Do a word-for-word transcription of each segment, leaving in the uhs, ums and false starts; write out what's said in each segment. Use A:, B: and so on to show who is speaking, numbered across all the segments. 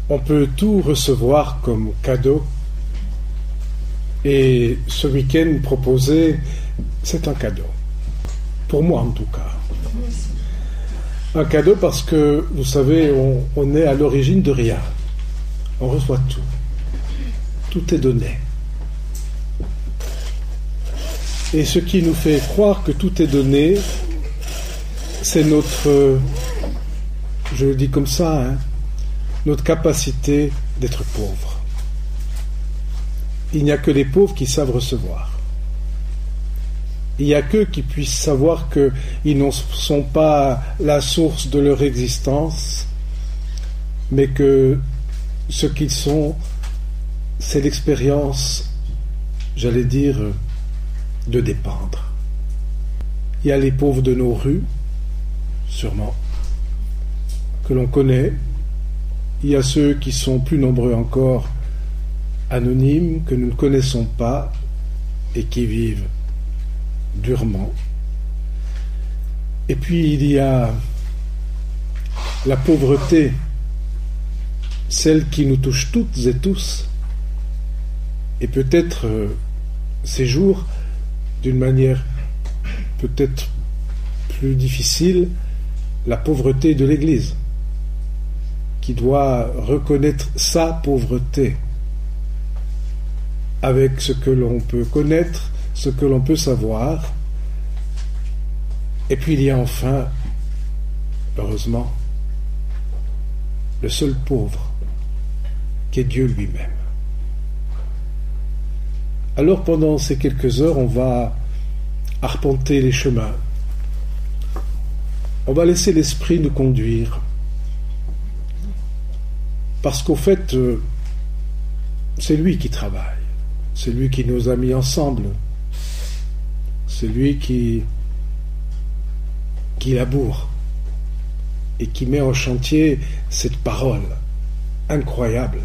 A: On peut tout recevoir comme cadeau. Et ce week-end proposé, c'est un cadeau. Pour moi en tout cas. Un cadeau parce que, vous savez, on, on est à l'origine de rien. On reçoit tout. Tout est donné. Et ce qui nous fait croire que tout est donné, c'est notre, je le dis comme ça, hein, notre capacité d'être pauvre. Il n'y a que les pauvres qui savent recevoir. Il n'y a qu'eux qui puissent savoir qu'ils ne sont pas la source de leur existence, mais que ce qu'ils sont, c'est l'expérience, j'allais dire, de dépendre. Il y a les pauvres de nos rues, sûrement, que l'on connaît. Il y a ceux qui sont plus nombreux encore, anonymes, que nous ne connaissons pas et qui vivent durement. Et puis il y a la pauvreté, celle qui nous touche toutes et tous, et peut-être euh, ces jours, d'une manière peut-être plus difficile, la pauvreté de l'Église, qui doit reconnaître sa pauvreté avec ce que l'on peut connaître, ce que l'on peut savoir. Et puis il y a enfin, heureusement, le seul pauvre, qui est Dieu lui-même. Alors pendant ces quelques heures, on va arpenter les chemins. On va laisser l'Esprit nous conduire. Parce qu'au fait, c'est lui qui travaille. C'est lui qui nous a mis ensemble. C'est lui qui, qui laboure et qui met en chantier cette parole incroyable,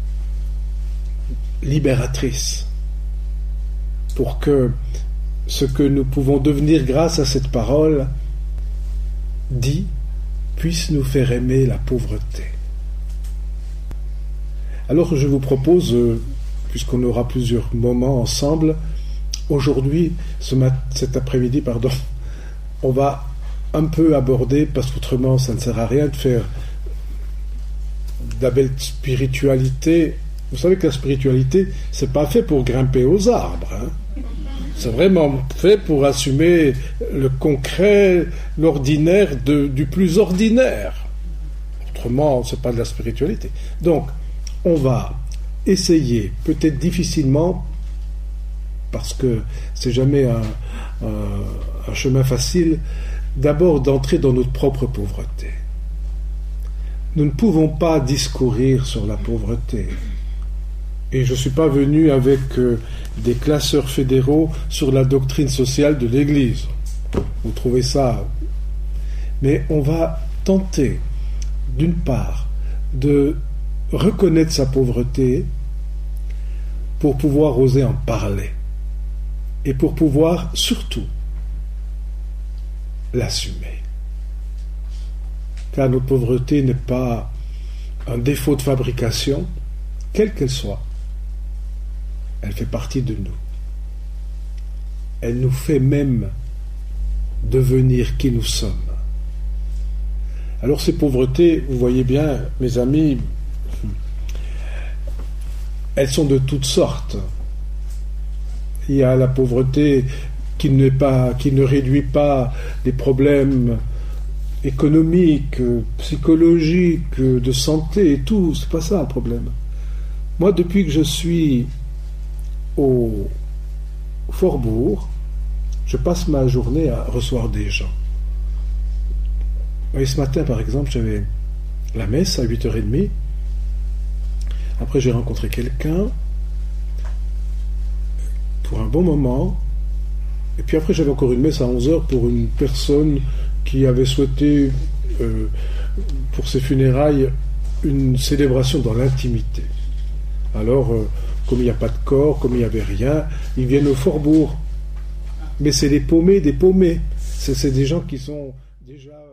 A: libératrice, pour que ce que nous pouvons devenir grâce à cette parole dit puisse nous faire aimer la pauvreté. Alors je vous propose, puisqu'on aura plusieurs moments ensemble, aujourd'hui, ce mat- cet après-midi, pardon, on va un peu aborder, parce qu'autrement ça ne sert à rien de faire de la belle spiritualité. Vous savez que la spiritualité, c'est pas fait pour grimper aux arbres, hein. C'est vraiment fait pour assumer le concret, l'ordinaire de, du plus ordinaire. Autrement, c'est pas de la spiritualité. Donc, on va essayer, peut-être difficilement, parce que c'est jamais un, un, un chemin facile, d'abord d'entrer dans notre propre pauvreté. Nous ne pouvons pas discourir sur la pauvreté. Et je ne suis pas venu avec euh, des classeurs fédéraux sur la doctrine sociale de l'Église. Vous trouvez ça? Mais on va tenter, d'une part, de reconnaître sa pauvreté pour pouvoir oser en parler. Et pour pouvoir, surtout, l'assumer. Car notre pauvreté n'est pas un défaut de fabrication, quelle qu'elle soit. Elle fait partie de nous. Elle nous fait même devenir qui nous sommes. Alors ces pauvretés, vous voyez bien, mes amis, elles sont de toutes sortes. Il y a la pauvreté qui n'est pas, qui ne réduit pas les problèmes économiques, psychologiques, de santé et tout. C'est pas ça le problème. Moi, depuis que je suis au Fort-Bourg, je passe ma journée à recevoir des gens. Et ce matin, par exemple, j'avais la messe à huit heures trente. Après, j'ai rencontré quelqu'un pour un bon moment. Et puis après, j'avais encore une messe à onze heures pour une personne qui avait souhaité, euh, pour ses funérailles, une célébration dans l'intimité. Alors, euh, comme il n'y a pas de corps, comme il n'y avait rien, ils viennent au Fort-Bourg. Mais c'est des paumés, des paumés. C'est, c'est des gens qui sont déjà...